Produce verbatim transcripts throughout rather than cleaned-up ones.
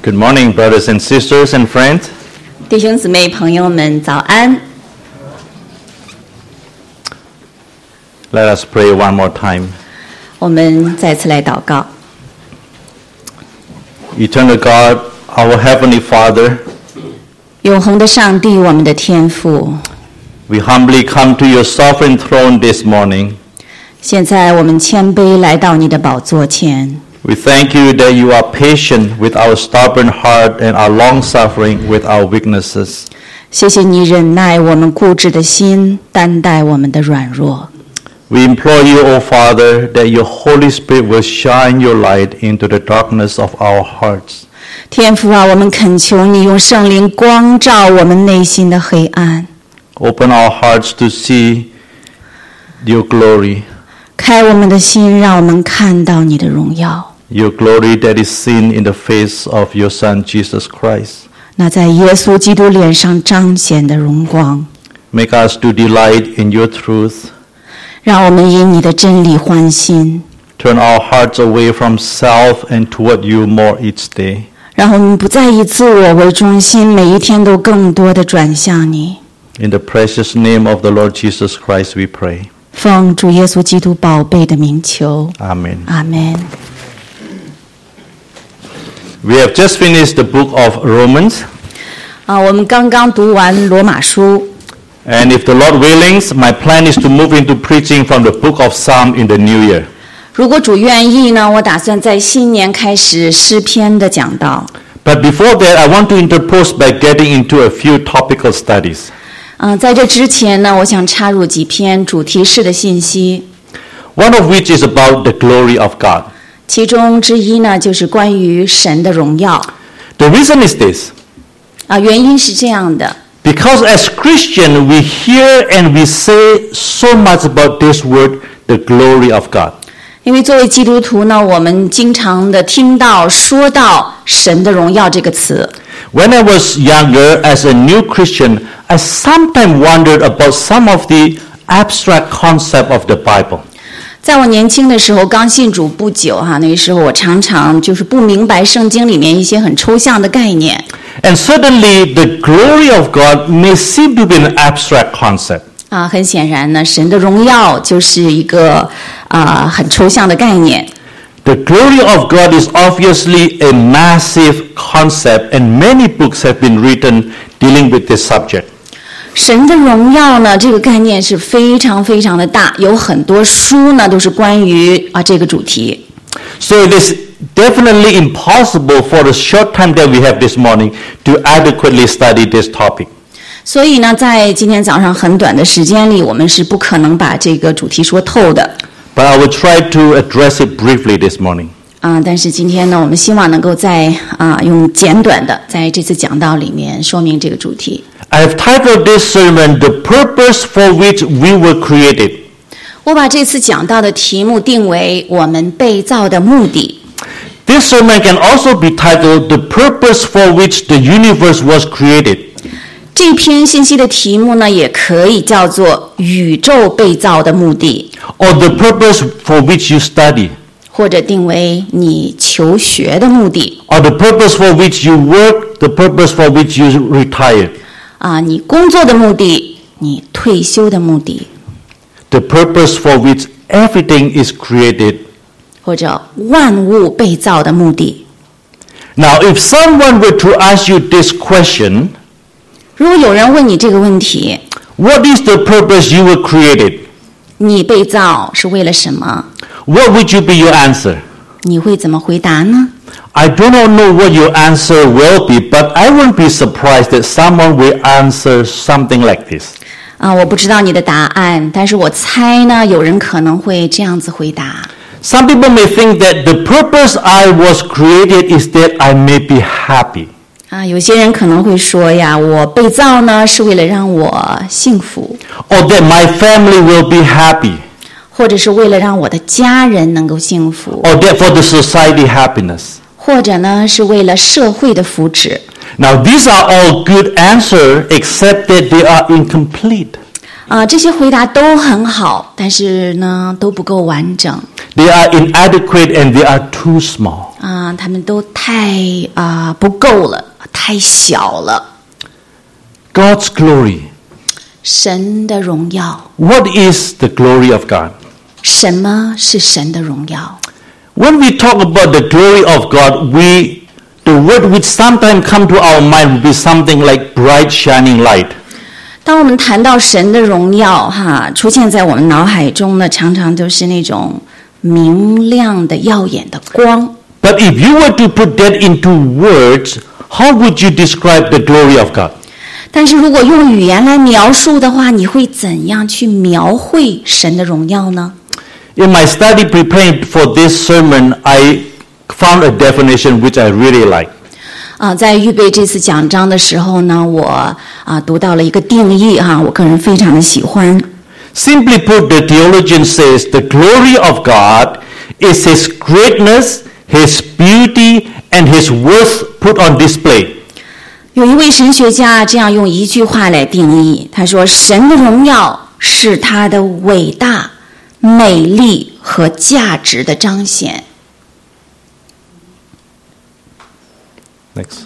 Good morning, brothers and sisters and friends. 弟兄姊妹朋友们早安。 Let us pray one more time. 我们再次来祷告。 Eternal God, our Heavenly Father, 永恒的上帝，我们的天父， we humbly come to your sovereign throne this morning. 现在我们谦卑来到你的宝座前。 We thank you that you are patient with our stubborn heart and are long-suffering with our weaknesses. 谢谢你忍耐我们固执的心，担待我们的软弱。 We implore you, O Father, that your Holy Spirit will shine your light into the darkness of our hearts. 天父啊，我们恳求你用圣灵光照我们内心的黑暗， Open our hearts to see your glory, 开我们的心，让我们看到你的荣耀。 your glory that is seen in the face of your Son, Jesus Christ. 那在耶稣基督脸上彰显的荣光， Make us to delight in your truth. 让我们因你的真理欢心， Turn our hearts away from self and toward you more each day. 让我们不再以自我为中心，每一天都更多的转向你。 In the precious name of the Lord Jesus Christ we pray. 奉主耶稣基督宝贝的名求， Amen. 阿们。 We have just finished the book of Romans. 啊，我们刚刚读完罗马书。 And if the Lord willing, my plan is to move into preaching from the book of Psalm in the new year. 如果主愿意呢，我打算在新年开始诗篇的讲道。 But before that, I want to interpose by getting into a few topical studies. 嗯、呃，在这之前呢，我想插入几篇主题式的信息。 One of which is about the glory of God. 其中之一呢，就是关于神的荣耀。 The reason is this. 啊，原因是这样的。 Because as Christians, we hear and we say so much about this word, the glory of God. 因为作为基督徒呢，我们经常的听到说到神的荣耀这个词。 When I was younger, as a new Christian, I sometimes wondered about some of the abstract concept of the Bible. 在我年轻的时候，刚信主不久哈，那个时候我常常就是不明白圣经里面一些很抽象的概念。 And certainly, the glory of God may seem to be an abstract concept. 啊，很显然呢，神的荣耀就是一个啊很抽象的概念。 The glory of God is obviously a massive concept, and many books have been written dealing with this subject. 神的荣耀呢，这个概念是非常非常的大，有很多书呢都是关于啊这个主题。 So it is definitely impossible for the short time that we have this morning to adequately study this topic. 所以呢，在今天早上很短的时间里，我们是不可能把这个主题说透的。 But I will try to address it briefly this morning. 啊，但是今天呢，我们希望能够在啊用简短的在这次讲道里面说明这个主题。 I have titled this sermon, The Purpose for Which We Were Created. 我把这次讲道的题目定为我们被造的目的。 This sermon can also be titled, The Purpose for Which the Universe Was Created. 这篇信息的题目呢，也可以叫做宇宙被造的目的， Or the purpose for which you study. 或者定为你求学的目的。 Or the purpose for which you work, the purpose for which you retire. 啊，你工作的目的，你退休的目的， The purpose for which everything is created. 或者万物被造的目的。 Now, if someone were to ask you this question, 如果有人问你这个问题， what is the purpose you were created? 你被造是为了什么？ What would you be your answer? 你会怎么回答呢？ I do not know what your answer will be, but I wouldn't be surprised that someone will answer something like this. 啊，我不知道你的答案，但是我猜呢，有人可能会这样子回答。 Some people may think that the purpose I was created is that I may be happy. 啊，有些人可能会说呀，我被造呢是为了让我幸福， Or that my family will be happy. 或者是为了让我的家人能够幸福， Or that for the society happiness. 或者呢是为了社会的福祉。 Now, these are all good answers, except that they are incomplete. 啊，这些回答都很好，但是呢都不够完整。 They are inadequate and they are too small. 啊，他们都太啊不够了，太小了。 God's glory. 神的荣耀。 What is the glory of God? 什么是神的荣耀？ When we talk about the glory of God, we the word which sometimes come to our mind would be something like bright shining light. 当我们谈到神的荣耀，哈，出现在我们脑海中呢，常常都是那种明亮的、耀眼的光。 But if you were to put that into words, how would you describe the glory of God? 但是如果用语言来描述的话，你会怎样去描绘神的荣耀呢？ In my study preparing for this sermon, I found a definition which I really like. 啊，在预备这次讲章的时候呢，我啊读到了一个定义哈，我个人非常的喜欢。 Simply put, the theologian says the glory of God is His greatness, His beauty, and His worth put on display. 有一位神学家这样用一句话来定义，他说：神的荣耀是他的伟大、美丽和价值的彰显。 Next.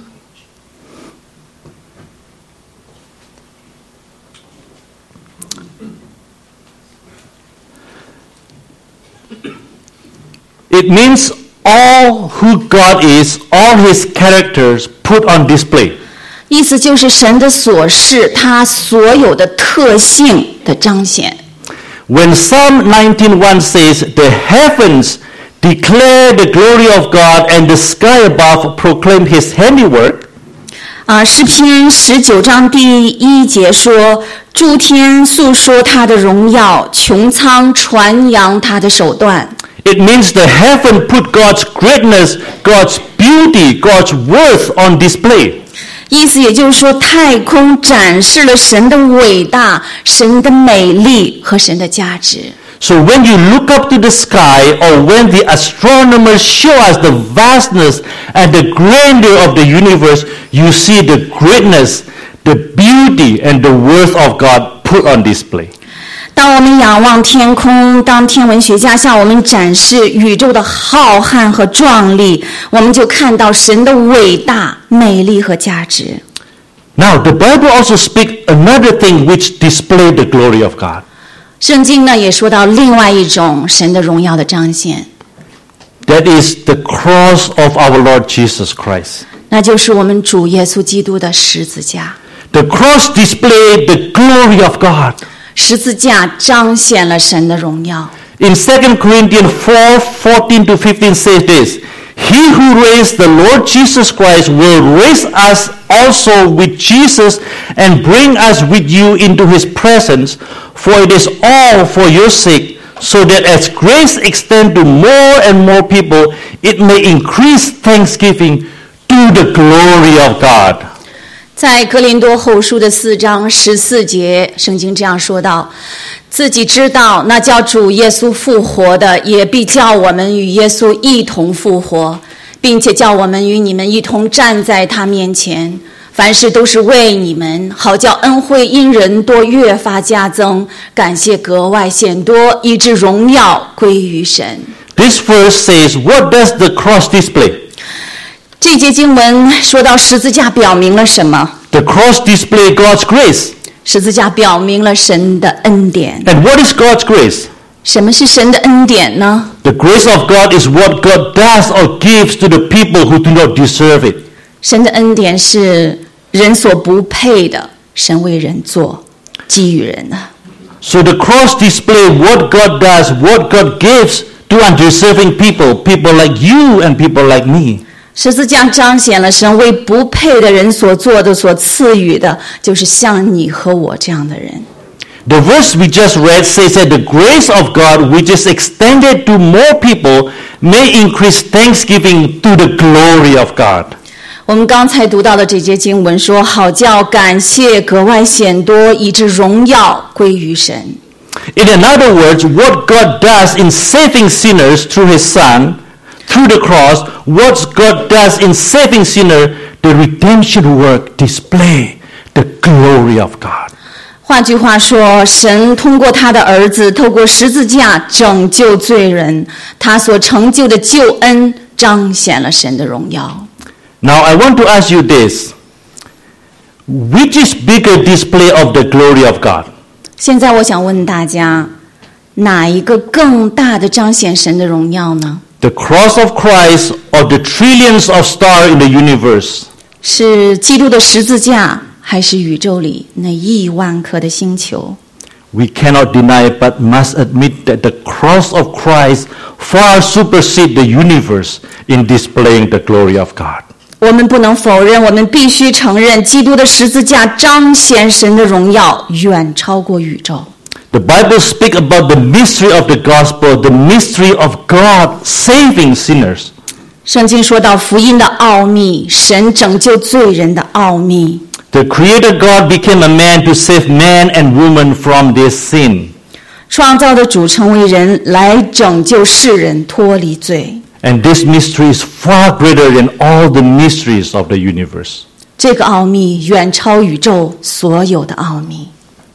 It means all who God is, all His characters put on display. 意思就是神的所是，他所有的特性的彰显。 When Psalm nineteen one says, "The heavens declare the glory of God, and the sky above proclaim His handiwork." 啊，诗篇十九章第一节说：诸天诉说他的荣耀，穹苍传扬他的手段。 It means the heaven put God's greatness, God's beauty, God's worth on display. 意思也就是说，太空展示了神的伟大、神的美丽和神的价值。 So when you look up to the sky, or when the astronomers show us the vastness and the grandeur of the universe, you see the greatness, the beauty, and the worth of God put on display. 当我们仰望天空，当天文学家向我们展示宇宙的浩瀚和壮丽，我们就看到神的伟大、美丽和价值。 Now, the Bible also speaks another thing which displays the glory of God. 圣经呢也说到另外一种神的荣耀的彰显， That is the cross of our Lord Jesus Christ. 那就是我们主耶稣基督的十字架。 The cross displayed the glory of God. 十字架彰显了神的荣耀。 In Second Corinthians four fourteen to fifteen says this, "He who raised the Lord Jesus Christ will raise us also with Jesus and bring us with you into His presence, for it is all for your sake, so that as grace extends to more and more people, it may increase thanksgiving to the glory of God." 在哥林多后书的四章十四节，圣经这样说道：自己知道那叫主耶稣复活的，也必叫我们与耶稣一同复活，并且叫我们与你们一同站在他面前。凡事都是为你们，好叫恩惠因人多越发加增，感谢格外显多，以致荣耀归于神。 This verse says, what does the cross display? 这节经文说到十字架表明了什么？ The cross displays God's grace. 十字架表明了神的恩典。 And what is God's grace? 什么是神的恩典呢？ The grace of God is what God does or gives to the people who do not deserve it. 神的恩典是人所不配的，神为人做，给予人的。 So the cross displays what God does, what God gives to undeserving people, people like you and people like me. 十字架彰显了神为不配的人所做的、所赐予的，就是像你和我这样的人。 The verse we just read says that the grace of God, which is extended to more people, may increase thanksgiving to the glory of God. 我们刚才读到的这节经文说，好叫感谢格外显多，以致荣耀归于神。 In other words, what God does in saving sinners through His Son, through the cross, what God does in saving sinners, the redemption work display the glory of God. 换句话说，神通过他的儿子，透过十字架拯救罪人，他所成就的救恩彰显了神的荣耀。 Now I want to ask you this. Which is bigger display of the glory of God? 现在我想问大家，哪一个更大的彰显神的荣耀呢？ The cross of Christ or the trillions of stars in the universe? 是基督的十字架，还是宇宙里那亿万颗的星球？ We cannot deny but must admit that the cross of Christ far supersedes the universe in displaying the glory of God. 我们不能否认，我们必须承认，基督的十字架彰显神的荣耀，远超过宇宙。 The Bible speaks about the mystery of the gospel, the mystery of God saving sinners. 圣经说到福音的奥秘，神拯救罪人的奥秘。 The Creator God became a man to save man and woman from their sin. 创造的主成为人，来拯救世人脱离罪。 And this mystery is far greater than all the mysteries of the universe. 这个奥秘远超宇宙所有的奥秘。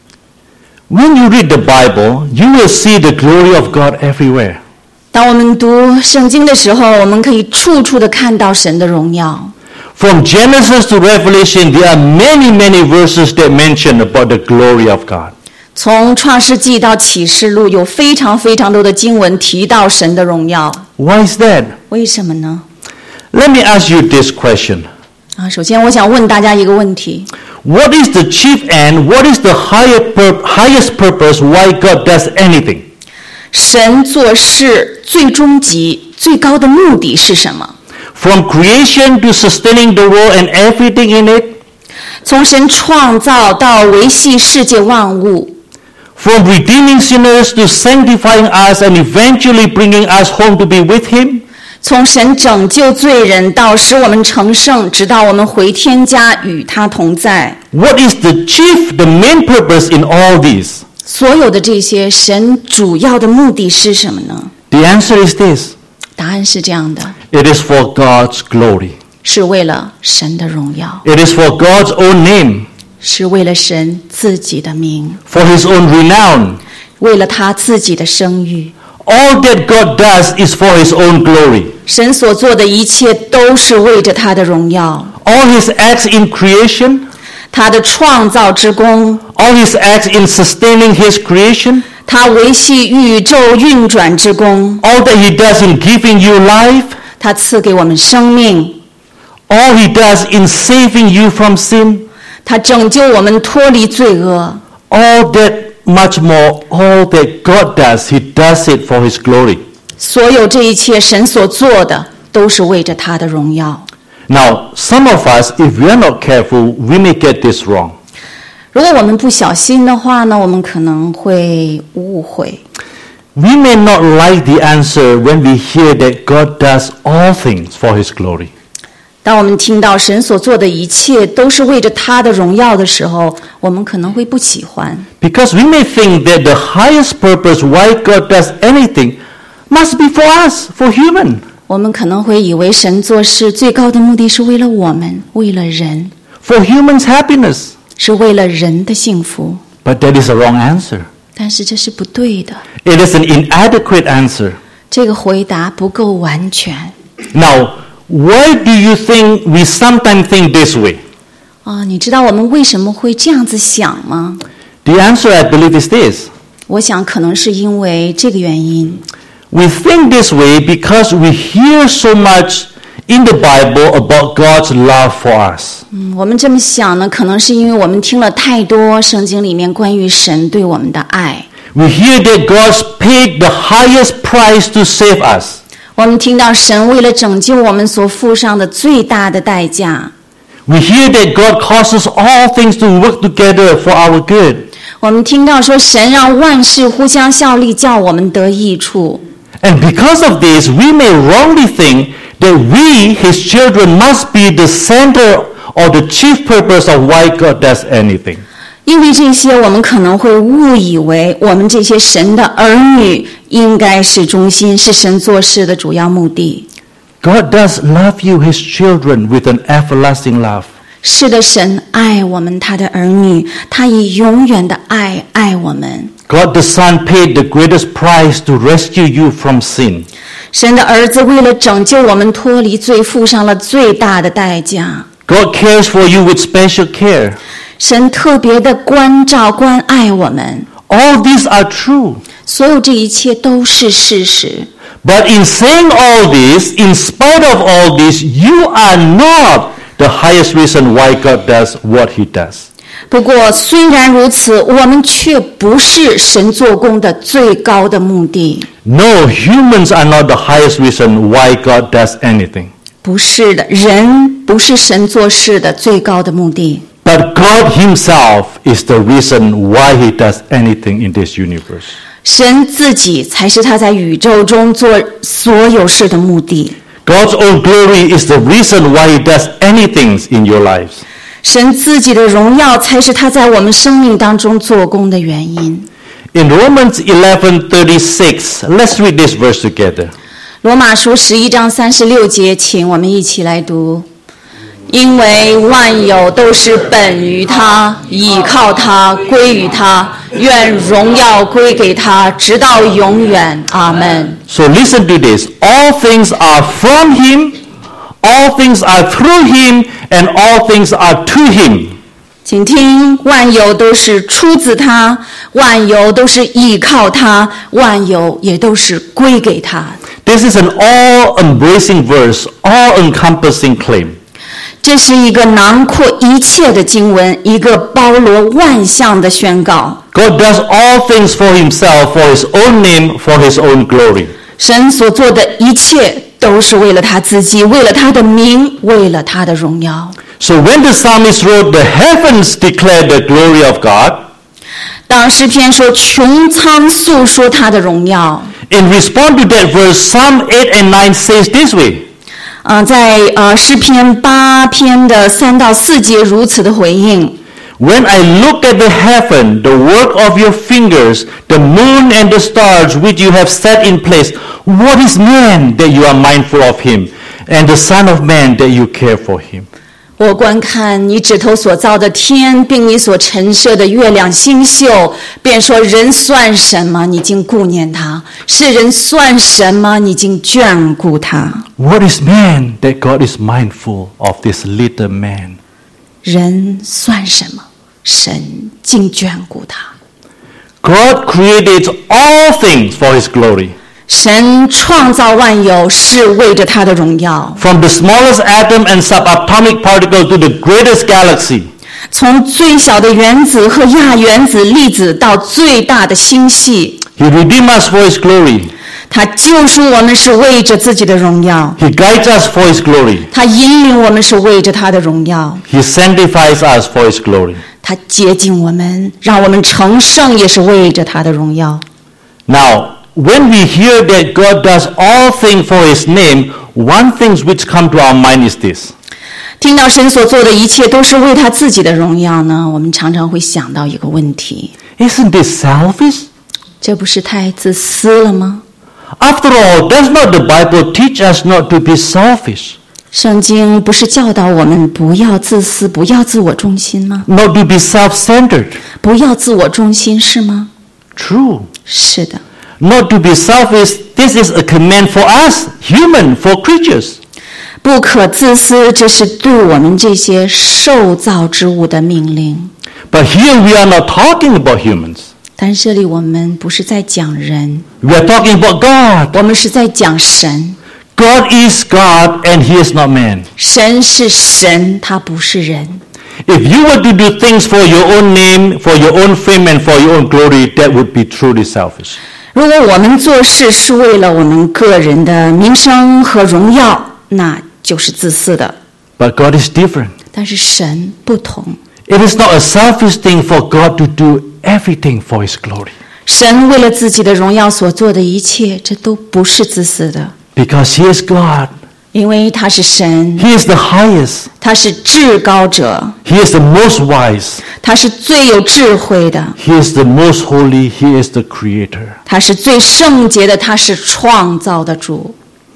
When you read the Bible, you will see the glory of God everywhere. 当我们读圣经的时候，我们可以处处的看到神的荣耀。 From Genesis to Revelation, there are many, many verses that mention about the glory of God. 从创世纪到启示录，有非常非常多的经文提到神的荣耀。 Why is that? 为什么呢？ Let me ask you this question. 啊，首先我想问大家一个问题： What is the chief end? What is the higher pur- highest purpose why God does anything? 神做事最终极、最高的目的是什么？ From creation to sustaining the world and everything in it? 从神创造到维系世界万物， From redeeming sinners to sanctifying us and eventually bringing us home to be with Him? 从神拯救罪人到使我们成圣，直到我们回天家与他同在。 What is the chief, the main purpose in all this? 所有的这些，神主要的目的是什么呢？ The answer is this. 答案是这样的， It is for God's glory. 是为了神的荣耀， It is for God's own name, 是为了神自己的名， for His own renown. 为了他自己的声誉。 All that God does is for His own glory. 神所做的一切都是为着他的荣耀， All His acts in creation, 他的创造之功， all His acts in sustaining His creation, 他维系宇宙运转之功， all that He does in giving you life, 他赐给我们生命， all He does in saving you from sin, 他拯救我们脱离罪恶。 all that much more, all that God does, He does it for His glory. 所有这一切神所做的都是为着他的荣耀。 Now, some of us, if we are not careful, we may get this wrong. 如果我们不小心的话呢，我们可能会误会。 We may not like the answer when we hear that God does all things for His glory. 当我们听到神所做的一切都是为着他的荣耀的时候，我们可能会不喜欢， Because we may think that the highest purpose why God does anything must be for us, for human. 我们可能会以为神做事最高的目的是为了我们，为了人， For humans' happiness. 是为了人的幸福。 But that is a wrong answer. 但是这是不对的， It is an inadequate answer. 这个回答不够完全。 Now, why do you think we sometimes think this way? 啊，你知道我们为什么会这样子想吗？ The answer, I believe, is this. 我想可能是因为这个原因。 We think this way because we hear so much in the Bible about God's love for us. 嗯，我们这么想呢，可能是因为我们听了太多圣经里面关于神对我们的爱。 We hear that God's paid the highest price to save us. 我们听到神为了拯救我们所付上的最大的代价。 We hear that God causes all things to work together for our good. 我们听到说神让万事互相效力，叫我们得益处。 And because of this, we may wrongly think that we, His children, must be the center or the chief purpose of why God does anything. 因为这些，我们可能会误以为我们这些神的儿女应该是中心，是神做事的主要目的。 God does love you, His children, with an everlasting love. 是的，神爱我们他的儿女，他以永远的爱爱我们。 God the Son paid the greatest price to rescue you from sin. 神的儿子为了拯救我们脱离罪，付上了最大的代价。 God cares for you with special care. 神特别的关照关爱我们。 All these are true. 所有这一切都是事实。 But in saying all this, in spite of all this, you are not the highest reason why God does what he does. 不过虽然如此，我们却不是神做工的最高的目的。 No, humans are not the highest reason why God does anything. 不是的，人不是神做事的最高的目的。 But God himself is the reason why he does anything in this universe. 神自己才是他在宇宙中做所有事的目的。 God's own glory is the reason why he does anything in your lives. 神自己的荣耀才是他在我们生命当中做工的原因。 In Romans eleven thirty-six, let's read this verse together. 罗马书十一章三十六节，请我们一起来读。因为万有都是本于他，倚靠他，归于他，愿荣耀归给他，直到永远。阿们。 So listen to this. All things are from him, all things are through him, and all things are to him. 请听，万有都是出自他，万有都是倚靠他，万有也都是归给他。 This is an all-embracing verse, all-encompassing claim. 这是一个囊括一切的经文，一个包罗万象的宣告。 God does all things for himself, for his own name, for his own glory. 神所做的一切都是为了他自己，为了他的名，为了他的荣耀。 So when the psalmist wrote, the heavens declare the glory of God, 当诗篇说穹苍诉说他的荣耀， in response to that verse, Psalm eight and nine says this way. 呃，在呃诗篇八篇的三到四节如此的回应。 When I look at the heaven, the work of your fingers, the moon and the stars which you have set in place, what is man that you are mindful of him, and the son of man that you care for him? 我观看你指头所造的天，并你所陈设的月亮星宿，便说人算什么，你竟顾念他；世人算什么，你竟眷顾他。 What is man that God is mindful of this little man? 人算什么，神竟眷顾他。 God created all things for his glory. 神创造万有是为着他的荣耀。 From the smallest atom and subatomic particle to the greatest galaxy. 从最小的原子和亚原子粒子到最大的星系， He redeemed us for his glory. 他救赎我们是为着自己的荣耀， He guides us for his glory. 他引领我们是为着他的荣耀， He sanctifies us for his glory. 他洁净我们，让我们成圣也是为着他的荣耀。 Now, when we hear that God does all things for his name, one thing which comes to our mind is this. 听到神所做的一切都是为他自己的荣耀呢，我们常常会想到一个问题， Isn't this selfish? 这不是太自私了吗？ After all, does not the Bible teach us not to be selfish? 圣经不是教导我们不要自私，不要自我中心吗？ Not to be self-centered? 不要自我中心是吗？ True. 是的。 Not to be selfish, this is a command for us, human, for creatures. 不可自私，这是对我们这些受造之物的命令。 But here we are not talking about humans. 但这里我们不是在讲人， We are talking about God. 我们是在讲神。 God is God and he is not man. 神是神，他不是人。 If you were to do things for your own name, for your own fame and for your own glory, that would be truly selfish. 如果我们做事是为了我们个人的名声和荣耀，那就是自私的。 But God is different. 但是神不同， It is not a selfish thing for God to do everything for his glory. 神为了自己的荣耀所做的一切，这都不是自私的， Because he is God. 因为他是神， He is the highest. 他是至高者， He is the most wise. 他是最有智慧的， He is the most holy. He is the creator. 他是最圣洁的，他是创造的主。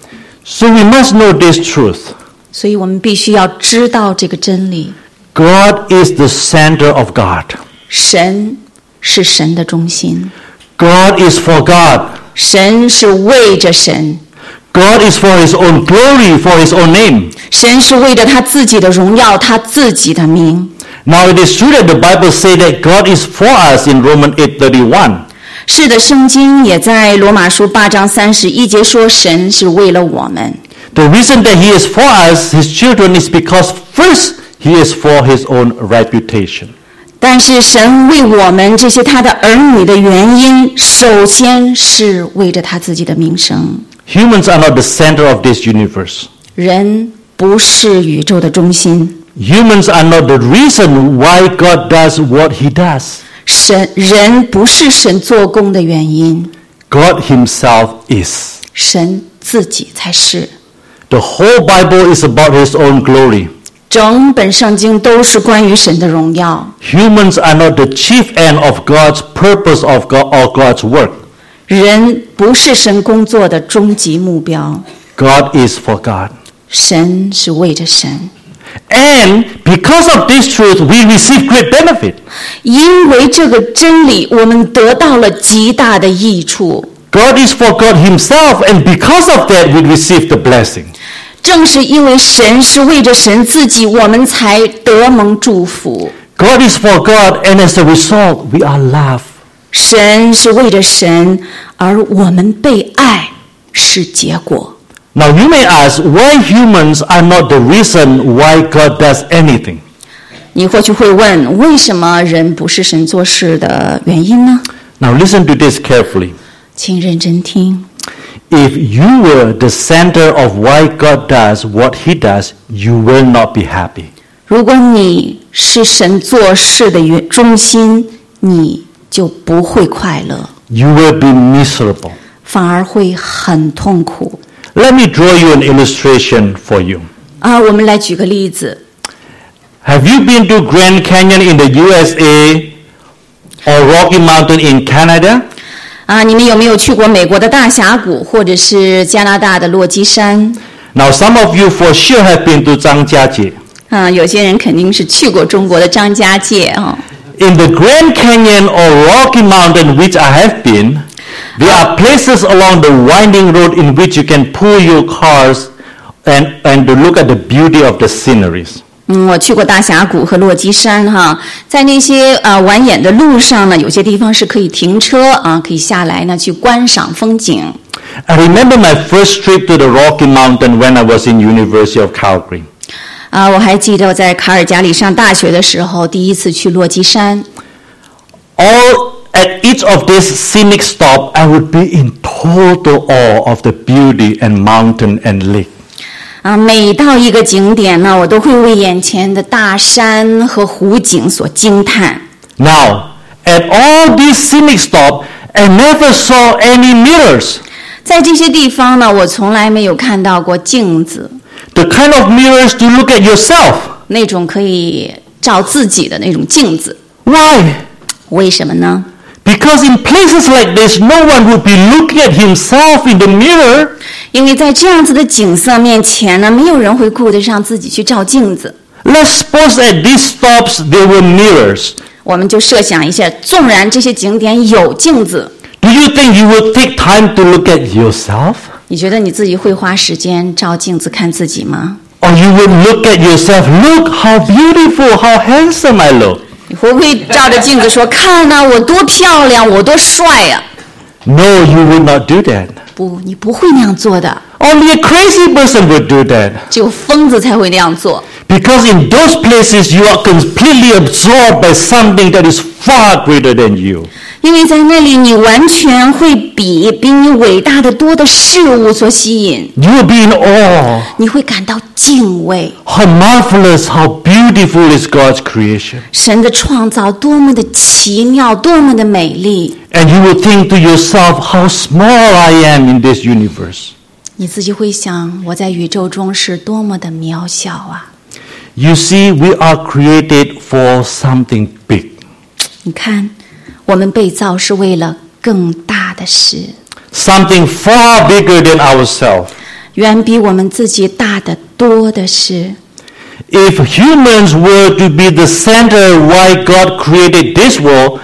So we must know this truth. 所以我们必须要知道这个真理， God is the center of God. 神是神的中心。 God is for God. 神是为着神。 God is for his own glory, for his own name. 神是为着他自己的荣耀，他自己的名。 Now it is true that the Bible says that God is for us in Romans eight thirty-one. 是的，圣经也在罗马书八章三十一节说，神是为了我们。 The reason that he is for us, his children, is because first he is for his own reputation. 但是神为我们这些他的儿女的原因，首先是为着他自己的名声。 Humans are not the center of this universe. 人不是宇宙的中心。 Humans are not the reason why God does what he does. 神人不是神做工的原因。 God himself is. 神自己才是。 The whole Bible is about his own glory. 整本圣经都是关于神的荣耀。 Humans are not the chief end of God's purpose of God or God's work. 人不是神工作的终极目标。 God is for God. 神是为着神。 And because of this truth, we receive great benefit. 因为这个真理，我们得到了极大的益处。 God is for God himself, and because of that, we receive the blessing. 正是因为神是为着神自己，我们才得蒙祝福。 God is for God, and as a result, we are loved. 神是为着神，而我们被爱是结果。 Now you may ask, why humans are not the reason why God does anything? 你或许会问，为什么人不是神做事的原因呢？ Now listen to this carefully. 请认真听。 If you were the center of why God does what he does, you will not be happy. 如果你是神做事的中心，你就不会快乐。 You will be miserable. 反而会很痛苦。 Let me draw you an illustration for you. 啊，我们来举个例子。 Have you been to Grand Canyon in the U S A or Rocky Mountain in Canada? 啊，你们有没有去过美国的大峡谷，或者是加拿大的落基山？ Now some of you for sure have been to Zhangjiajie. 啊，有些人肯定是去过中国的张家界啊。 In the Grand Canyon or Rocky Mountain, which I have been, there are places along the winding road in which you can pull your cars and, and to look at the beauty of the sceneries. 嗯，我去过大峡谷和落基山哈，在那些呃蜿蜒的路上呢，有些地方是可以停车啊，可以下来呢去观赏风景。 I remember my first trip to the Rocky Mountain when I was in University of Calgary. 啊，我还记得我在卡尔加里上大学的时候，第一次去落基山。 All at each of these scenic stops, I would be in total awe of the beauty and mountain and lake. 啊，每到一个景点呢，我都会为眼前的大山和湖景所惊叹。 Now, at all these scenic stops, I never saw any mirrors. 在这些地方呢，我从来没有看到过镜子。 The kind of mirrors to look at yourself. 那种可以照自己的那种镜子。 Why? 为什么呢？ Because in places like this, no one would be looking at himself in the mirror. 因为在这样子的景色面前呢，没有人会顾得上自己去照镜子。 Let's suppose at these stops there were mirrors. 我们就设想一下，纵然这些景点有镜子， Do you think you would take time to look at yourself? 你觉得你自己会花时间照镜子看自己吗？ Or you would look at yourself, look how beautiful, how handsome I look. 你会不会照着镜子说，看呐、啊，我多漂亮，我多帅呀、啊？ No, you would not do that. 不，你不会那样做的。 Only a crazy person would do that. 只有疯子才会那样做。 Because in those places you are completely absorbed by something that is far greater than you. 因为在那里，你完全会比比你伟大的多的事物所吸引。 You will be in awe. 你会感到敬畏。 How marvelous, how beautiful is God's creation. 神的创造多么的奇妙，多么的美丽。 And you will think to yourself, how small I am in this universe. 你自己会想，我在宇宙中是多么的渺小啊！ You see, we are created for something big. 你看，我们被造是为了更大的事， Something far bigger than ourselves. 远比我们自己大得多的事。 If humans were to be the center why God created this world,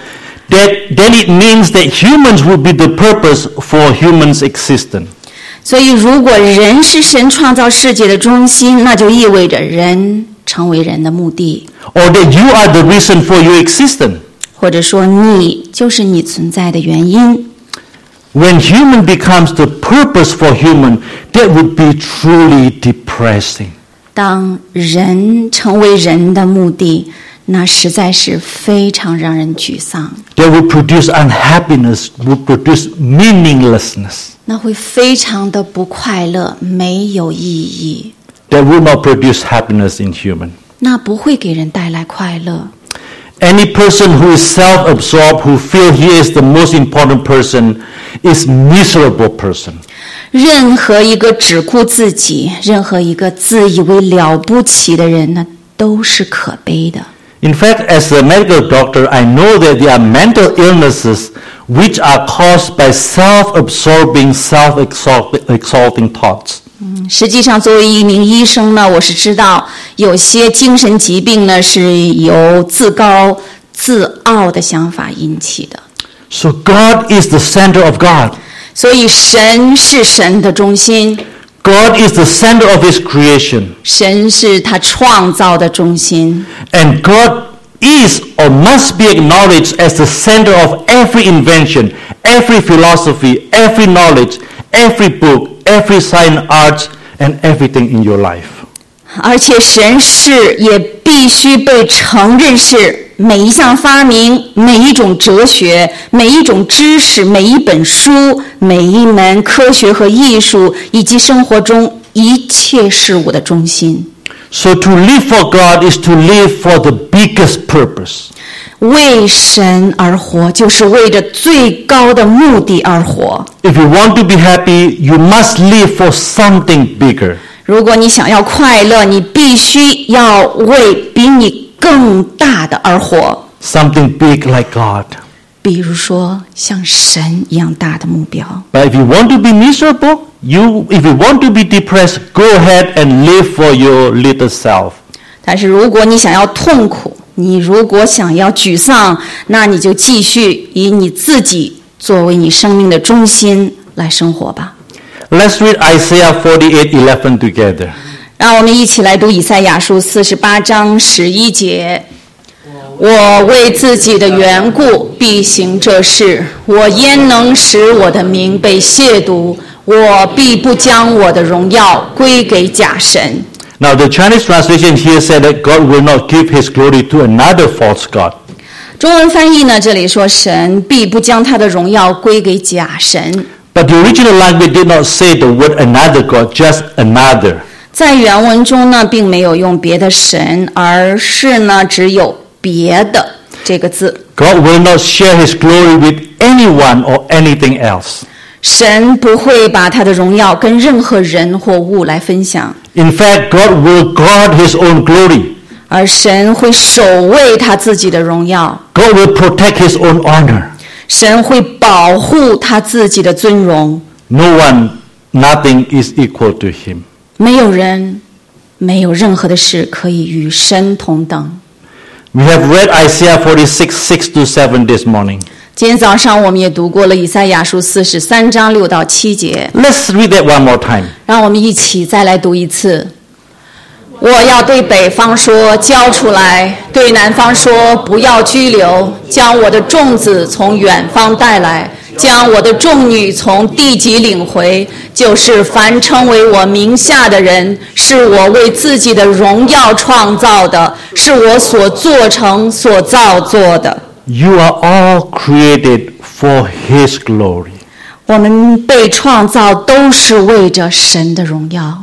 that, then it means that humans will be the purpose for humans' existence. 所以如果人是神创造世界的中心，那就意味着人成为人的目的， Or that you are the reason for your existence. 或者说你就是你存在的原因。 When human becomes the purpose for human, that would be truly depressing. 当人成为人的目的，那实在是非常让人沮丧， That would produce unhappiness, would produce meaninglessness. 那会非常的不快乐，没有意义， That would not produce happiness in human. 那不会给人带来快乐。 Any person who is self-absorbed, who feels he is the most important person, is miserable person. 任何一个只顾自己，任何一个自以为了不起的人呢，都是可悲的。 In fact, as a medical doctor, I know that there are mental illnesses which are caused by self-absorbing, self-exalting thoughts. 实际上，作为一名医生呢，我是知道有些精神疾病呢是由自高自傲的想法引起的。 So God is the center of God. 所以，神是神的中心， God is the center of His creation. 神是他创造的中心。 And God is or must be acknowledged as the center of every invention, every philosophy, every knowledge, every book, every science, arts, and everything in your life. 而且，神是也必须被承认是每一项发明、每一种哲学、每一种知识、每一本书、每一门科学和艺术，以及生活中一切事物的中心。 So to live for God is to live for the biggest purpose. 为神而活，就是为着最高的目的而活。 If you want to be happy, you must live for something bigger. 如果你想要快乐，你必须要为比你更大的而活。 Something big like God. 比如说，像神一样大的目标。 But if you want to be miserable, you, if you want to be depressed, go ahead and live for your little self. 但是如果你想要痛苦，你如果想要沮丧，那你就继续以你自己作为你生命的中心来生活吧。 Let's read Isaiah forty-eight eleven together. 让我们一起来读以赛亚书四十八章十一节。我为自己的缘故必行这事，我焉能使我的名被亵渎？我必不将我的荣耀归给假神。 Now the Chinese translation here said that God will not give His glory to another false god. 中文翻译呢，这里说神必不将他的荣耀归给假神。 But the original language did not say the word another god, just another. 在原文中呢，并没有用别的神，而是呢，只有别的这个字。 God will not share His glory with anyone or anything else. 神不会把他的荣耀跟任何人或物来分享， In fact, God will guard His own glory. 而神会守卫他自己的荣耀， God will protect His own honor. 神会保护他自己的尊荣。 No one, nothing is equal to Him. 没有人，没有任何的事可以与神同等。 We have read Isaiah forty-six six to seven this morning. 今天早上我们也读过了以赛亚书四十三章六到七节， Let's read that one more time. 让我们一起再来读一次。我要对北方说，交出来；对南方说，不要拘留。将我的众子从远方带来，将我的众女从地极领回。就是凡称为我名下的人，是我为自己的荣耀创造的，是我所做成、所造作的。 You are all created for His glory. 我们被创造都是为着神的荣耀。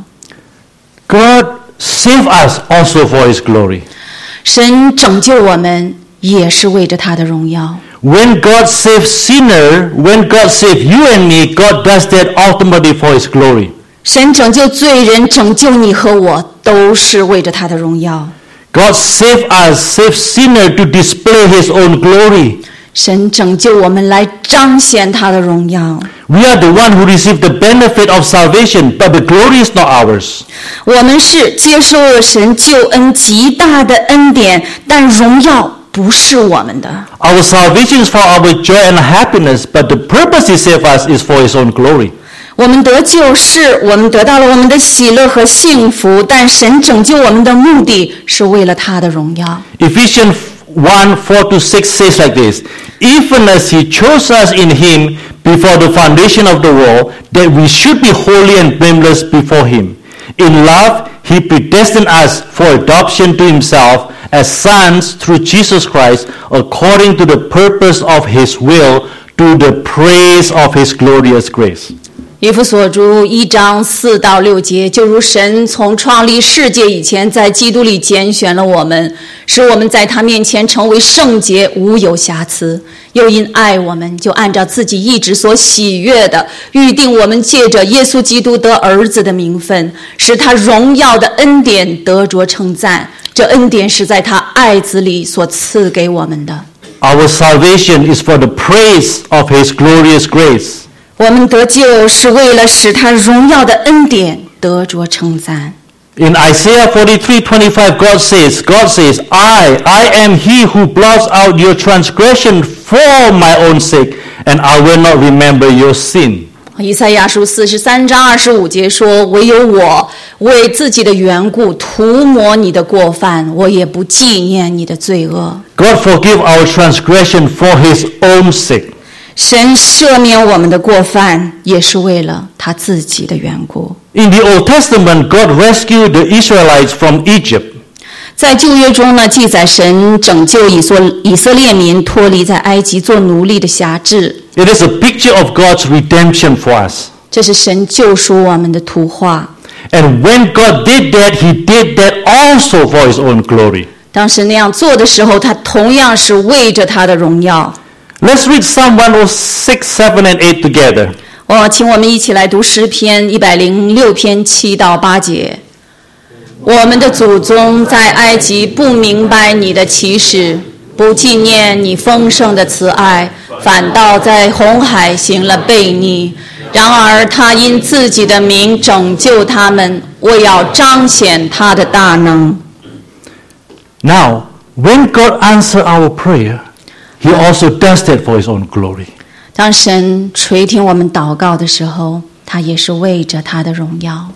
God save us also for His glory. 神拯救我们也是为着他的荣耀。 When God saves sinner, when God saves you and me, God does that ultimately for His glory. 神拯救罪人，拯救你和我，都是为着他的荣耀。 God save us, save sinner to display His own glory. 神拯救我们来彰显他的荣耀。 We are the one who receive the benefit of salvation, but the glory is not ours. 我们是接受了神救恩极大的恩典，但荣耀不是我们的。 Our salvation is for our joy and happiness, but the purpose He saved us is for His own glory. 我们得救是我们得到了我们的喜乐和幸福，但神拯救我们的目的是为了他的荣耀。 Ephesians one, four to six says like this, Even as He chose us in Him before the foundation of the world, that we should be holy and blameless before Him. In love, He predestined us for adoption to Himself as sons through Jesus Christ, according to the purpose of His will, to the praise of His glorious grace. 以弗所书一章四到六节，就如神从创立世界以前，在基督里拣选了我们，使我们在他面前成为圣洁，无有瑕疵。又因爱我们，就按照自己意志所喜悦的，预定我们借着耶稣基督得儿子的名分，使他荣耀的恩典得着称赞。这恩典是在他爱子里所赐给我们的。 Our salvation is for the praise of His glorious grace. 我们得救是为了使他荣耀的恩典得着称赞。 In Isaiah forty-three twenty-five, God says, God says, I, I am He who blots out your transgression for my own sake, and I will not remember your sin. 以赛亚书四十三章二十五节说：“唯有我为自己的缘故涂抹你的过犯，我也不纪念你的罪恶。” God forgive our transgression for His own sake. 神赦免我们的过犯，也是为了他自己的缘故。 In the Old Testament, God rescued the Israelites from Egypt. 在旧约中呢，记载神拯救以色以色列民脱离在埃及做奴隶的辖制。 It is a picture of God's redemption for us. 这是神救赎我们的图画。 And when God did that, He did that also for His own glory. 当神那样做的时候，他同样是为着他的荣耀。 Let's read Psalm one oh six, seven, and eight together. 哦，请我们一起来读诗篇一百零六篇七到八节。我们的祖宗在埃及不明白你的启示，不纪念你丰盛的慈爱，反倒在红海行了悖逆。然而他因自己的名拯救他们，为要彰显他的大能。 Now, when God answers our prayer, He also does that for His own glory. 当神垂听我们祷告的时候，他也是为着他的荣耀。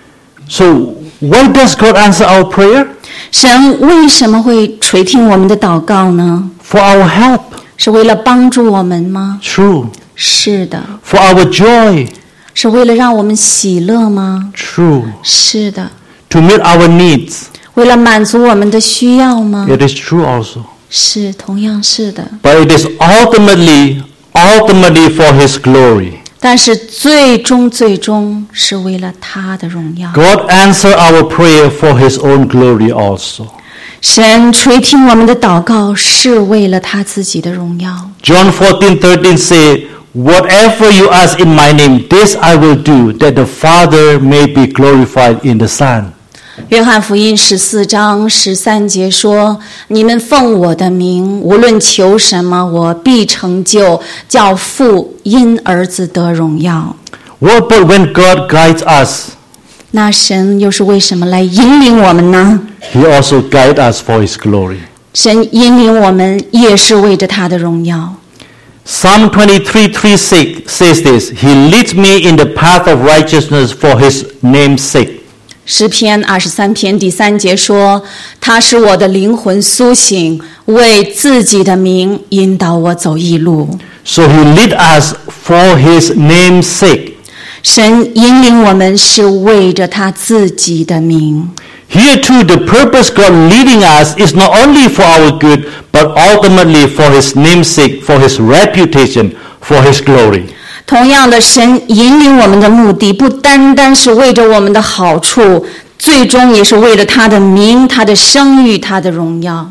So, why does God answer our prayer? 神为什么会垂听我们的祷告呢？ For our help. 是为了帮助我们吗？ True. 是的。 For our joy. 是为了让我们喜乐吗？ True. 是的。 To meet our needs. 为了满足我们的需要吗？ It is true also. 是，同样是的。 But it is ultimately, ultimately for His glory. 但是最终最终是为了他的荣耀。 God answered our prayer for His own glory also. 神垂听我们的祷告是为了他自己的荣耀。 John fourteen thirteen said, Whatever you ask in my name, this I will do, that the Father may be glorified in the Son. 约翰福音十四章十三节说：“你们奉我的名，无论求什么，我必成就，叫父因儿子得荣耀。” What but when God guides us, 那神又是为什么来引领我们呢？ He also guides us for His glory. 神引领我们也是为着他的荣耀。 Psalm twenty-three three says this, He leads me in the path of righteousness for His name's sake. 诗篇二十三篇第三节说：“他使我的灵魂苏醒，为自己的名引导我走义路。” So He lead us for His name's sake. 神引领我们是为着他自己的名。 Here too, the purpose God leading us is not only for our good, but ultimately for His name's sake, for His reputation, for His glory. 同样的，神引领我们的目的不单单是为着我们的好处，最终也是为了他的名、他的声誉、他的荣耀。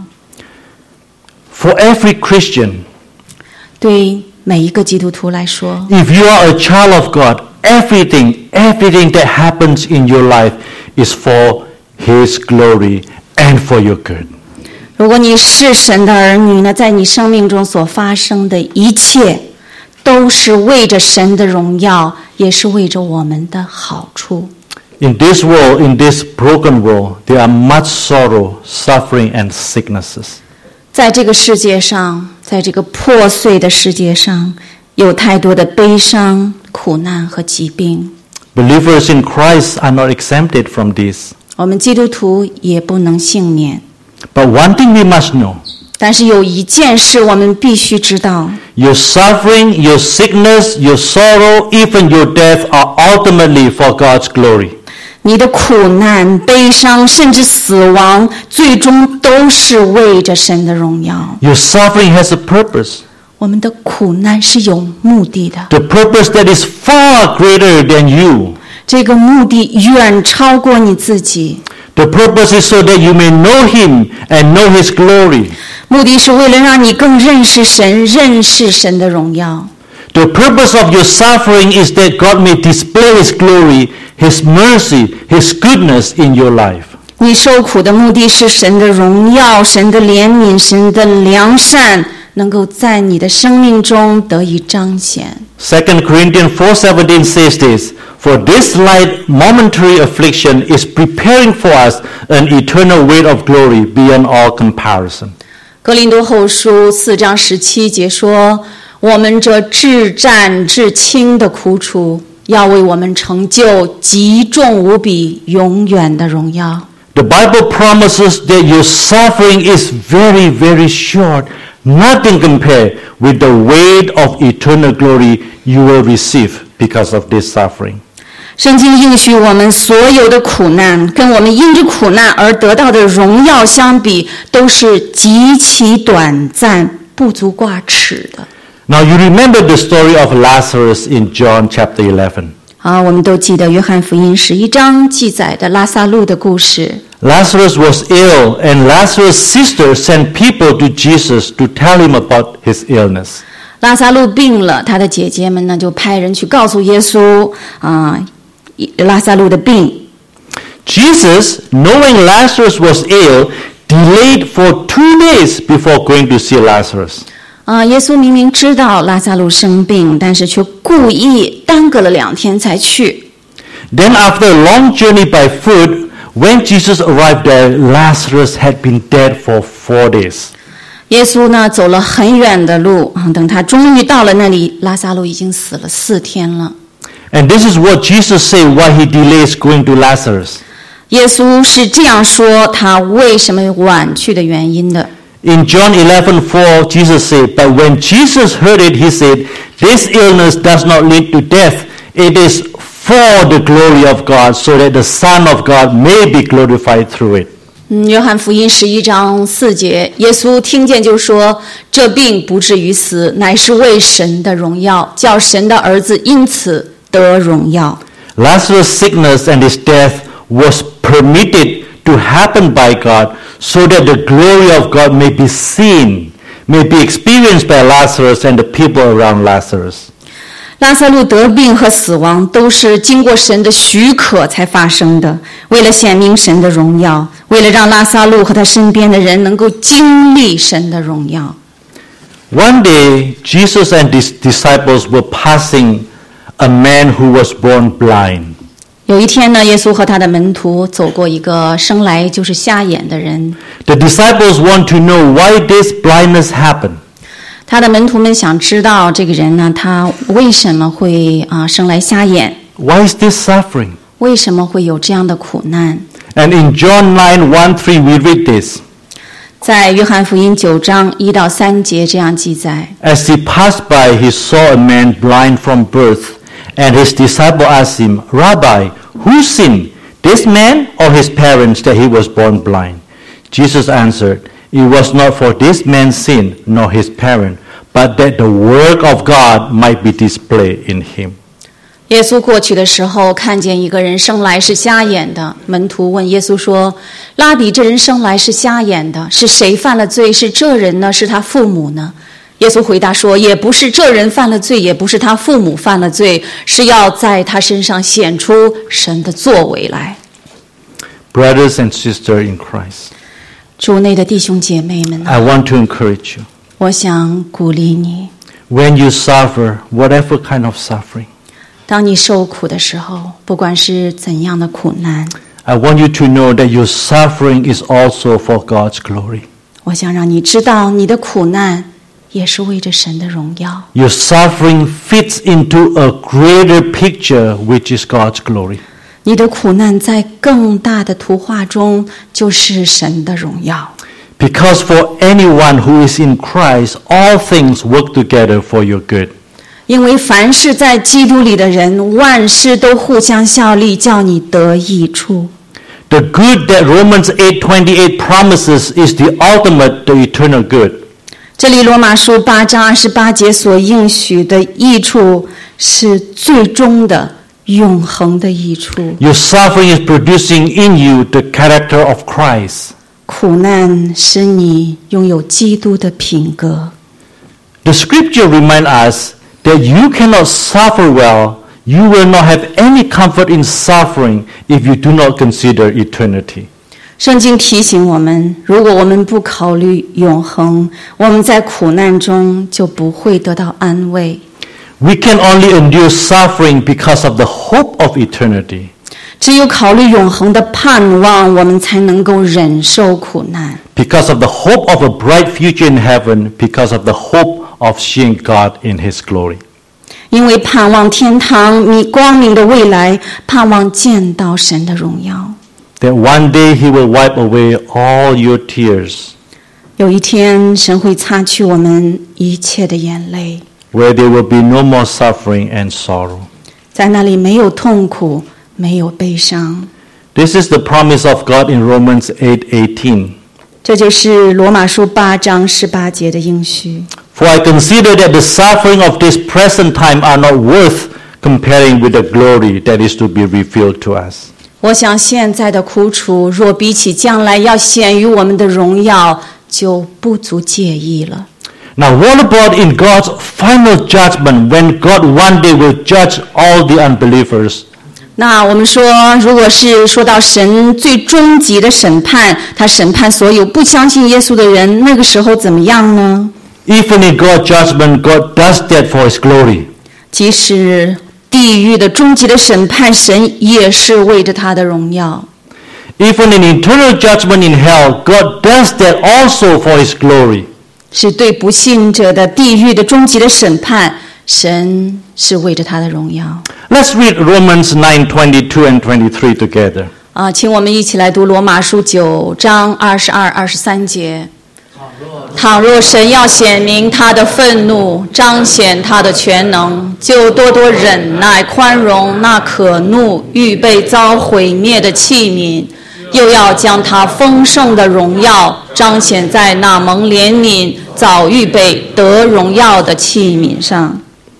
For every Christian, 对每一个基督徒来说， if you are a child of God, everything, everything that happens in your life is for His glory and for your good. 如果你是神的儿女呢，在你生命中所发生的一切，都是为着神的荣耀，也是为着我们的好处。 In this world, in this broken world, there are much sorrow, suffering, and sicknesses. 在这个世界上，在这个破碎的世界上，有太多的悲伤、苦难和疾病。 Believers in Christ are not exempted from this. 我们基督徒也不能幸免。 But one thing we must know. 但是有一件事我们必须知道。 Your suffering, your sickness, your sorrow, even your death are ultimately for God's glory. 你的苦难、悲伤，甚至死亡，最终都是为着神的荣耀。 Your suffering has a purpose. 我们的苦难是有目的的。 The purpose that is far greater than you. 这个目的远超过你自己。 The purpose is so that you may know Him and know His glory. 目的是为了让你更认识神，认识神的荣耀。 The purpose of your suffering is that God may display His glory, His mercy, His goodness in your life. 你受苦的目的是神的荣耀、神的怜悯、神的良善能够在你的生命中得以彰显。 Second Corinthians four seventeen says this, For this light momentary affliction is preparing for us an eternal weight of glory beyond all comparison. 哥林多后书四章十七节说，我们这至战至轻的苦楚，要为我们成就极重无比永远的荣耀。 The Bible promises that your suffering is very, very short, nothing compared with the weight of eternal glory you will receive because of this suffering. 圣经应许我们所有的苦难，跟我们因着苦难而得到的荣耀相比，都是极其短暂、不足挂齿的。 Now you remember the story of Lazarus in John chapter eleven. 好，我们都记得约翰福音十一章记载的拉撒路的故事。 Lazarus was ill, and Lazarus' sister sent people to Jesus to tell him about his illness. 拉撒路病了，他的姐姐们呢就派人去告诉耶稣啊，拉撒路的病。 Jesus, knowing Lazarus was ill, delayed for two days before going to see Lazarus. 啊，耶稣明明知道拉撒路生病，但是却故意耽搁了两天才去。 Then after a long journey by foot, when Jesus arrived there, Lazarus had been dead for four days. 耶稣呢走了很远的路，等他终于到了那里，拉撒路已经死了四天了。 And this is what Jesus said why he delays going to Lazarus. 耶稣是这样说他为什么晚去的原因的。 In John eleven four, Jesus said, But when Jesus heard it, he said, This illness does not lead to death. It is for the glory of God, so that the Son of God may be glorified through it. 嗯，约翰福音十一章四节，耶稣听见就说：“这病不至于死，乃是为神的荣耀，叫神的儿子因此得荣耀。” Lazarus' sickness and his death was permitted to happen by God, so that the glory of God may be seen, may be experienced by Lazarus and the people around Lazarus. 拉撒路得病和死亡都是经过神的许可才发生的，为了显明神的荣耀，为了让拉撒路和他身边的人能够经历神的荣耀。 One day, Jesus and his disciples were passing a man who was born blind. 有一天呢，耶稣和他的门徒走过一个生来就是瞎眼的人。 The disciples want to know why this blindness happened. 他的门徒们想知道这个人呢，他为什么会啊生来瞎眼？ Why is this suffering? 为什么会有这样的苦难？ And in John nine one three, we read this. 在约翰福音九章一到三节这样记载。 As he passed by, he saw a man blind from birth, and his disciple asked him, Rabbi, who sinned, this man or his parents, that he was born blind? Jesus answered, It was not for this man's sin, nor his parent, but that the work of God might be displayed in him. 耶稣过去的时候，看见一个人生来是瞎眼的，门徒问耶稣说：“拉比，这人生来是瞎眼的，是谁犯了罪？是这人呢？是他父母呢？”耶稣回答说：“也不是这人犯了罪，也不是他父母犯了罪，是要在他身上显出神的作为来。” Brothers and sisters in Christ, 主内的弟兄姐妹们， I want to encourage you. 我想鼓励你， When you suffer, whatever kind of suffering, 当你受苦的时候，不管是怎样的苦难， I want you to know that your suffering is also for God's glory. 我想让你知道，你的苦难也是为着神的荣耀。 Your suffering fits into a greater picture, which is God's glory. 你的苦难在更大的图画中就是神的荣耀。 Because for anyone who is in Christ, all things work together for your good. 因为凡是在基督里的人，万事都互相效力，叫你得益处。 The good that Romans eight twenty-eight promises is the ultimate, the eternal good. 这里罗马书八章二十八节所应许的益处是最终的永恒的益处。 Your suffering is producing in you the character of Christ. 苦难使你拥有基督的品格。 The scripture reminds us that you cannot suffer well, you will not have any comfort in suffering if you do not consider eternity. 圣经提醒我们，如果我们不考虑永恒，我们在苦难中就不会得到安慰。 We can only endure suffering because of the hope of eternity. 只有考虑永恒的盼望，我们才能够忍受苦难。 Because of the hope of a bright future in heaven, because of the hope of seeing God in His glory. 因为盼望天堂你光明的未来，盼望见到神的荣耀。 That one day He will wipe away all your tears. 有一天，神会擦去我们一切的眼泪， Where there will be no more suffering and sorrow. 在那里没有痛苦，没有悲伤。 This is the promise of God in Romans eight eighteen. 这就是罗马书八章十八节的应许。 For I consider that the suffering of this present time are not worth comparing with the glory that is to be revealed to us. 我想现在的苦楚，若比起将来要显于我们的荣耀，就不足介意了。 Now what about in God's final judgment when God one day will judge all the unbelievers? 那我们说，如果是说到神最终极的审判，他审判所有不相信耶稣的人，那个时候怎么样呢？ Even in God's judgment, God does that for His glory. 即使地狱的终极的审判，神也是为着他的荣耀。 Even in eternal judgment in hell, God does that also for His glory. 是对不信者的地狱的终极的审判，神是为着他的荣耀。 Let's read Romans nine twenty-two and twenty-three together. 啊，请我们一起来读罗马书九章二十二、二十三节。倘若神要显明他的愤怒，彰显他的全能，就多多忍耐宽容那可怒预备遭毁灭的器皿，又要将他丰盛的荣耀彰显在那蒙怜悯早预备得荣耀的器皿上。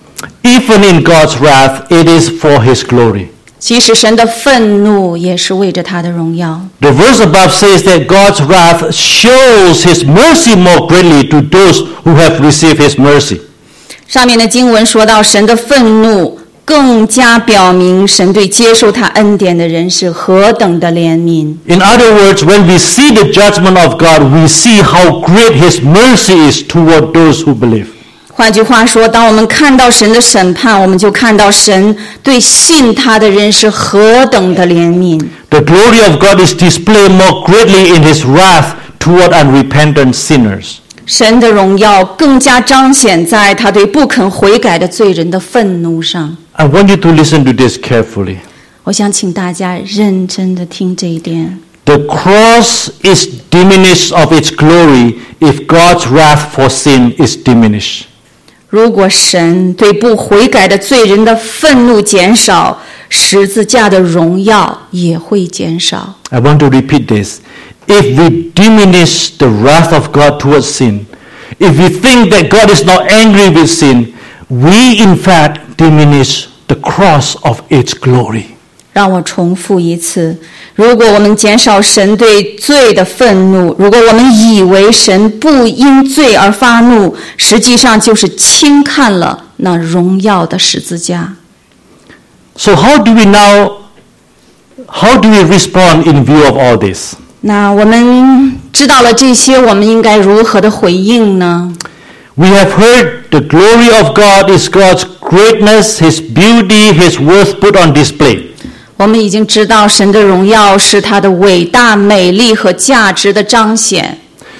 Even in God's wrath, it is for His glory. 即使神的愤怒也是为着他的荣耀。 The verse above says that God's wrath shows His mercy more greatly to those who have received His mercy. 上面的经文说到，神的愤怒更加表明神对接受他恩典的人是何等的怜悯。 In other words, when we see the judgment of God, we see how great His mercy is toward those who believe. 换句话说，当我们看到神的审判，我们就看到神对信他的人是何等的怜悯。 The glory of God is displayed more greatly in His wrath toward unrepentant sinners. 神的荣耀更加彰显在他对不肯悔改的罪人的愤怒上。 I want you to listen to this carefully. 我想请大家认真的听这一点。 The cross is diminished of its glory if God's wrath for sin is diminished. 如果神对不悔改的罪人的愤怒减少，十字架的荣耀也会减少。 I want to repeat this. If we diminish the wrath of God towards sin, if we think that God is not angry with sin, we in fact diminish the cross of its glory. 让我重复一次，如果我们减少神对罪的愤怒，如果我们以为神不因罪而发怒，实际上就是轻看了那荣耀的十字架。 So how do we now, how do we respond in view of all this? 那我们知道了这些，我们应该如何的回应呢？ We have heard the glory of God is God's greatness, His beauty, His worth put on display. 我们已经知道神的荣耀是他的伟大、美丽和价值的彰显。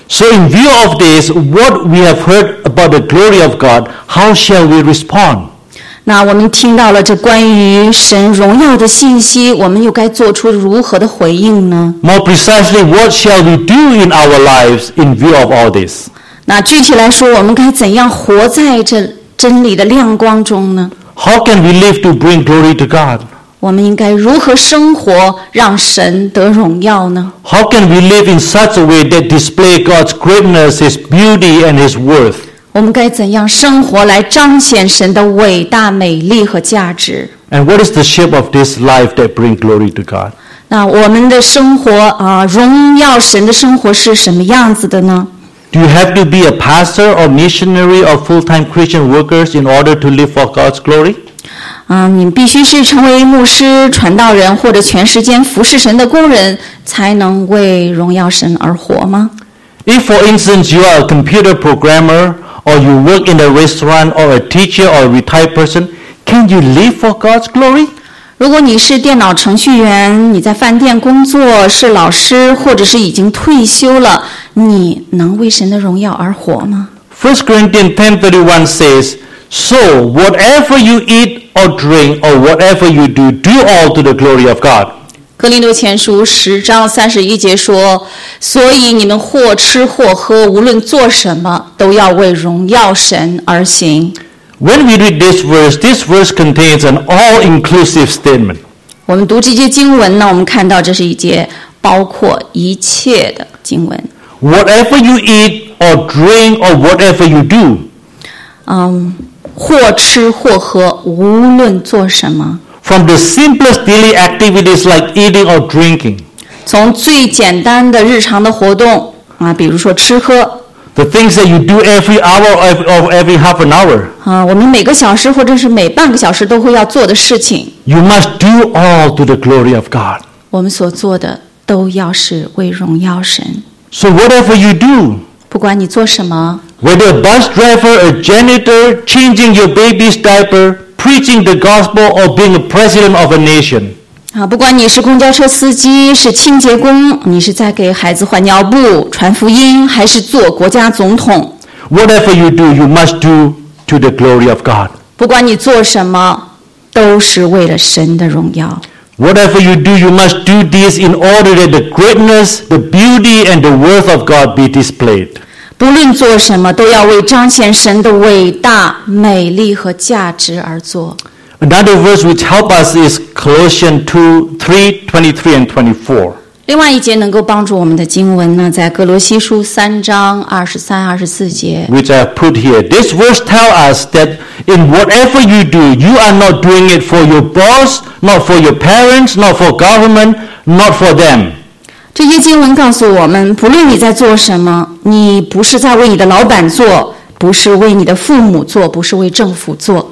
So in view of this, what we have heard about the glory of God, how shall we respond? 那我们听到了这关于神荣耀的信息，我们又该做出如何的回应呢？ More precisely, what shall we do in our lives in view of all this? 那具体来说，我们该怎样活在这真理的亮光中呢？ How can we live to bring glory to God? 我们应该如何生活，让神得荣耀呢？ How can we live in such a way that display God's greatness, His beauty, and His worth? 我们该怎样生活来彰显神的伟大、美丽和价值？ And what is the shape of this life that brings glory to God? 那我们的生活啊，荣耀神的生活是什么样子的呢？ Do you have to be a pastor or missionary or full-time Christian workers in order to live for God's glory? 啊，你必须是成为牧师、传道人或者全时间服侍神的工人，才能为荣耀神而活吗？ If, for instance, you are a computer programmer or you work in a restaurant or a teacher or a retired person, can you live for God's glory? 如果你是电脑程序员，你在饭店工作，是老师，或者是已经退休了，你能为神的荣耀而活吗？ First Corinthians ten thirty-one says, So whatever you eat or drink or whatever you do, do all to the glory of God. 哥林多前书十章三十一节说，所以你们或吃或喝，无论做什么，都要为荣耀神而行。 When we read this verse, this verse contains an all-inclusive statement. 我们读这节经文呢，我们看到这是一节包括一切的经文。 Whatever you eat or drink or whatever you do, 嗯，或吃或喝，无论做什么， from the simplest daily activities like eating or drinking, 从最简单的日常的活动啊，比如说吃喝 the things that you do every hour of of every half an hour, 啊，我们每个小时或者是每半个小时都会要做的事情， you must do all to the glory of God. 我们所做的都要是为荣耀神。 So whatever you do, 不管你做什么， whether a bus driver, a janitor, changing your baby's diaper, preaching the gospel, or being a president of a nation, 啊，不管你是公交车司机，是清洁工，你是在给孩子换尿布、传福音，还是做国家总统， whatever you do, you must do to the glory of God. 不管你做什么，都是为了神的荣耀。 Whatever you do, you must do this in order that the greatness, the beauty, and the worth of God be displayed. 不论做什么，都要为彰显神的伟大、美丽和价值而做。 Another verse which help us is Colossians two, three, twenty-three, and twenty-four. 另外一节能够帮助我们的经文呢，在哥罗西书三章二十三、二十四节。 Which I have put here. This verse tells us that in whatever you do, you are not doing it for your boss, not for your parents, not for government, not for them. 这些经文告诉我们，不论你在做什么，你不是在为你的老板做，不是为你的父母做，不是为政府做。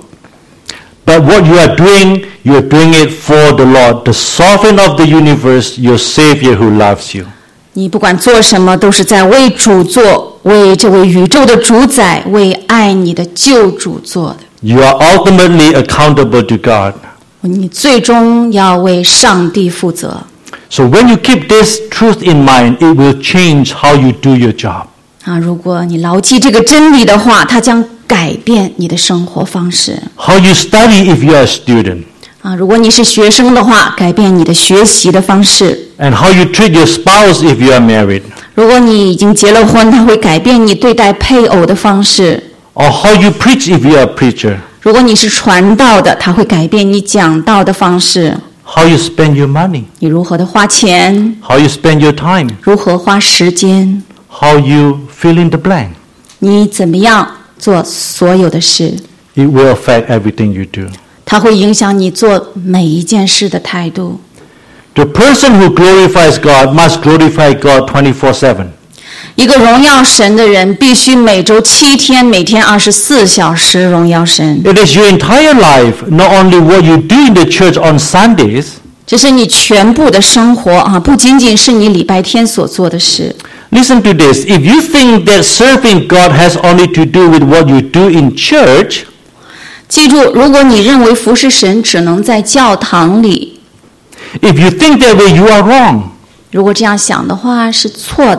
But what you are doing, you are doing it for the Lord, the sovereign of the universe, your Savior who loves you. 你不管做什么，都是在为主做，为这位宇宙的主宰，为爱你的救主做的。 You are ultimately accountable to God. 你最终要为上帝负责。 So when you keep this truth in mind, it will change how you do your job. 啊，如果你牢记这个真理的话，它将改变你的生活方式。 How you study if you are a student. 啊，如果你是学生的话，改变你的学习的方式。 And how you treat your spouse if you are married. 如果你已经结了婚，它会改变你对待配偶的方式。 Or how you preach if you are a preacher. 如果你是传道的，它会改变你讲道的方式。 How you spend your money. 你如何的花钱， How you spend your time. 如何花时间， How you fill in the blank. 你怎么样做所有的事， It will affect everything you do. 它会影响你做每一件事的态度。 The person who glorifies God must glorify God twenty-four seven. 一个荣耀神的人，必须每周七天，每天二十四小时荣耀神。 It is your entire life, not only what you do in the church on Sundays, 这是你全部的生活啊，不仅仅是你礼拜天所做的事。 listen to this. If you think that serving God has only to do with what you do in church, 记住，如果你认为服侍神只能在教堂里， if you think that way, you are wrong. 如果这样想的话是错的。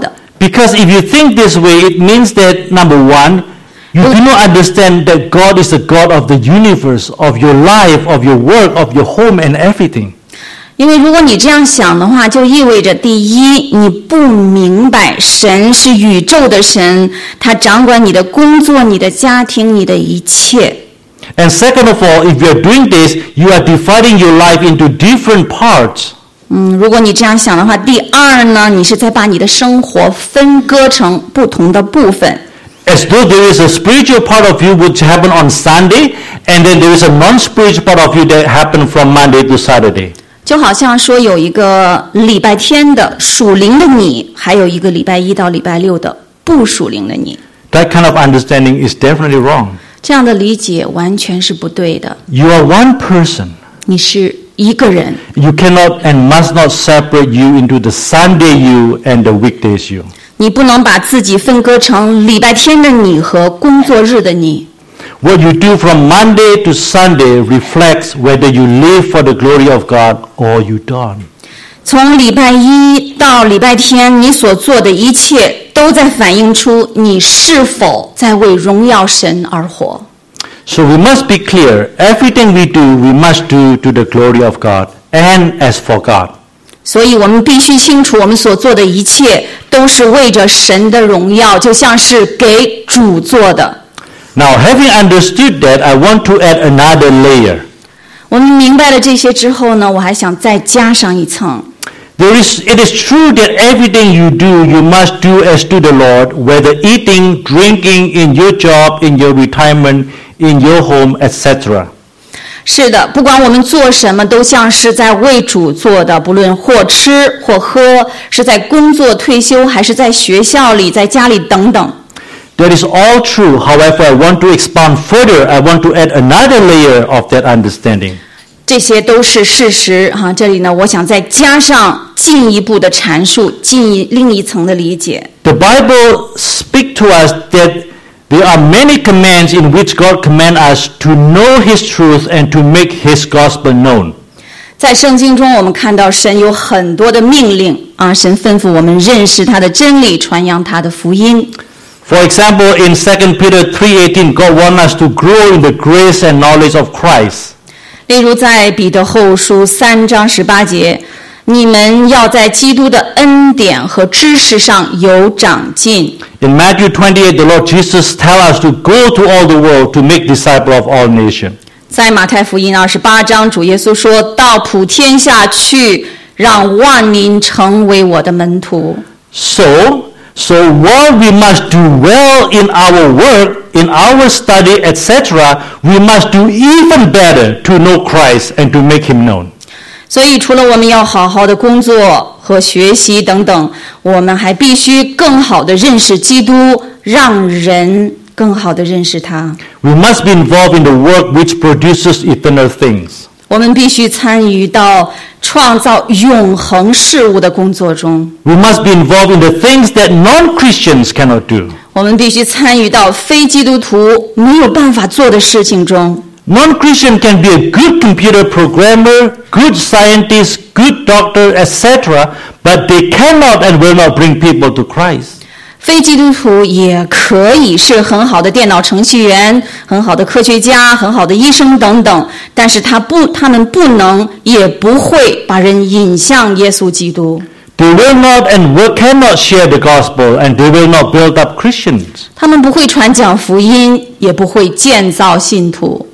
Because if you think this way, it means that, number one, you do not understand that God is the God of the universe, of your life, of your work, of your home and everything. 因为如果你这样想的话，就意味着第一，你不明白神是宇宙的神，他掌管你的工作、你的家庭、你的一切。 And second of all, if you are doing this, you are dividing your life into different parts. 嗯，如果你这样想的话，第二呢，你是在把你的生活分割成不同的部分。 As though there is a spiritual part of you which happen on Sunday, and then there is a non-spiritual part of you that happen from Monday to Saturday. 就好像说有一个礼拜天的属灵的你，还有一个礼拜一到礼拜六的不属灵的你。 That kind of understanding is definitely wrong. 这样的理解完全是不对的。 You are one person. 你是一个人。 You cannot and must not separate you into the Sunday you and the weekdays you. 你不能把自己分割成礼拜天的你和工作日的你。 What you do from Monday to Sunday reflects whether you live for the glory of God or you don't. 从礼拜一到礼拜天，你所做的一切都在反映出你是否在为荣耀神而活。 So we must be clear. Everything we do, we must do to the glory of God and as for God. 所以我们必须清楚，我们所做的一切都是为着神的荣耀，就像是给主做的。 Now, having understood that, I want to add another layer. 我们明白了这些之后呢，我还想再加上一层。 There is, it is true that everything you do, you must do as to the Lord, whether eating, drinking, in your job, in your retirement, in your home, et cetera. 是的，不管我们做什么，都像是在为主做的，不论或吃或喝，是在工作、退休，还是在学校里、在家里等等。 That is all true. However, I want to expound further. I want to add another layer of that understanding. 这些都是事实哈，这里呢，我想再加上进一步的阐述，进一另一层的理解。 The Bible speaks to us that there are many commands in which God commands us to know His truth and to make His gospel known. 在圣经中，我们看到神有很多的命令啊，神吩咐我们认识他的真理，传扬他的福音。 For example, in Second Peter three eighteen, God wants us to grow in the grace and knowledge of Christ. 例如在彼得后书三章十八节，你们要在基督的恩典和知识上有长进。 In Matthew twenty-eight, the Lord Jesus tells us to go to all the world to make disciples of all nations. 在马太福音二十八章，主耶稣说到普天下去，让万民成为我的门徒。 So, so while we must do well in our work, in our study, et cetera, we must do even better to know Christ and to make Him known. 所以除了我们要好好的工作和学习等等，我们还必须更好的认识基督，让人更好的认识他。 We must be involved in the work which produces eternal things. 我们必须参与到创造永恒事物的工作中。 We must be involved in the things that non-Christians cannot do. 我们必须参与到非基督徒没有办法做的事情中。 Non-Christian can be a good computer programmer, good scientist, good doctor, et cetera, but they cannot and will not bring people to Christ. 非基督徒也可以是很好的电脑程序员、很好的科学家、很好的医生等等，但是他不，他们不能也不会把人引向耶稣基督。 They will not and will cannot share the gospel, and they will not build up Christians. 他们不会传讲福音，也不会建造信徒。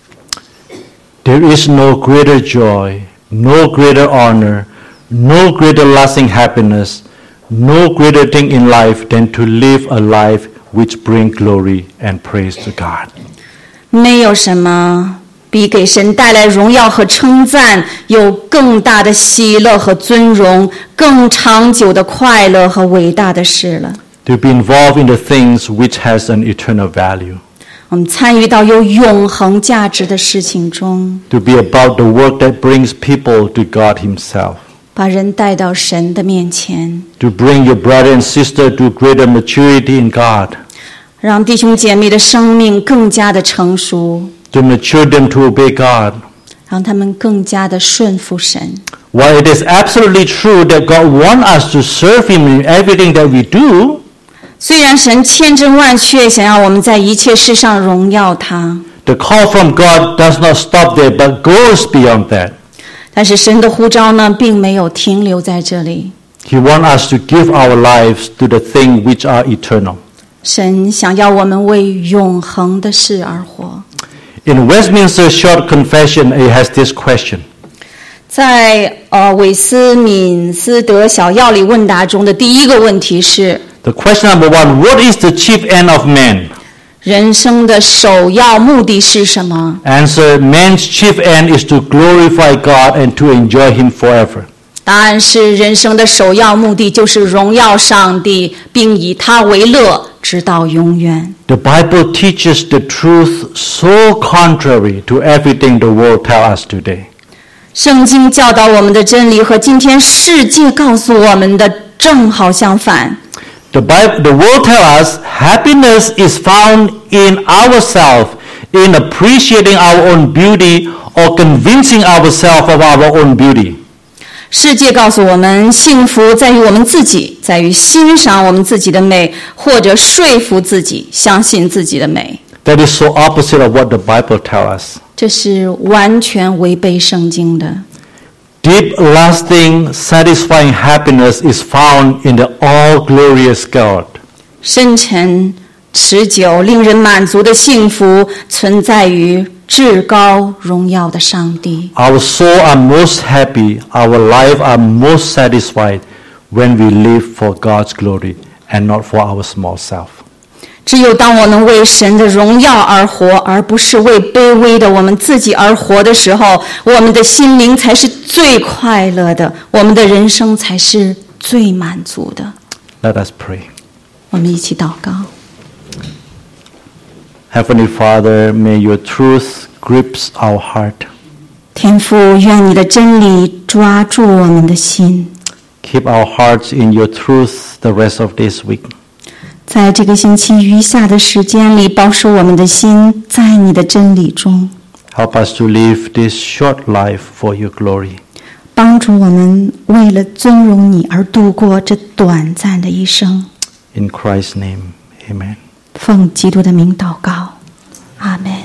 There is no greater joy, no greater honor, no greater lasting happiness, no greater thing in life than to live a life which brings glory and praise to God. 没有什么比给神带来荣耀和称赞有更大的喜乐和尊荣，更长久的快乐和伟大的事了。 To be involved in the things which has an eternal value. 我们参与到有永恒价值的事情中。 To be about the work that brings people to God Himself. 把人带到神的面前。 To bring your brother and sister to greater maturity in God. 让弟兄姐妹的生命更加的成熟。 To mature them to obey God. 让他们更加的顺服神。 While it is absolutely true that God wants us to serve Him in everything that we do, 虽然神千真万确想要我们在一切事上荣耀他， the call from God does not stop there, but goes beyond that. 但是神的呼召呢，并没有停留在这里。 He wants us to give our lives to the things which are eternal. 神想要我们为永恒的事而活。 In Westminster Short Confession, it has this question. 在呃韦斯敏斯德小要理问答中的第一个问题是 The question number one, what is the chief end of man? 人生的首要目的是什么？ Answer, man's chief end is to glorify God and to enjoy Him forever. 答案是人生的首要目的就是荣耀上帝，并以他为乐，直到永远。 The Bible teaches the truth so contrary to everything the world tells us today. 圣经教导我们的真理和今天世界告诉我们的正好相反。 The Bible, the world tells us happiness is found in ourselves, in appreciating our own beauty or convincing ourselves of our own beauty. 世界告诉我们，幸福在于我们自己，在于欣赏我们自己的美，或者说服自己相信自己的美。 That is so opposite of what the Bible tells us. 这是完全违背圣经的。 Deep, lasting, satisfying happiness is found in the all-glorious God. 深沉、持久、令人满足的幸福存在于至高荣耀的上帝。 Our soul are most happy, our life are most satisfied when we live for God's glory and not for our small self. 只有当我能为神的荣耀而活，而不是为卑微的我们自己而活的时候，我们的心灵才是最快乐的，我们的人生才是最满足的。 Let us pray. 我们一起祷告。 Heavenly Father, may your truth grips our heart. 天父，愿你的真理抓住我们的心， Keep our hearts in your truth the rest of this week. 在这个星期余下的时间里，保守我们的心在你的真理中， Help us to live this short life for your glory. 帮助我们为了尊荣你而度过这短暂的一生。 In Christ's name, amen. 奉基督的名祷告，阿们。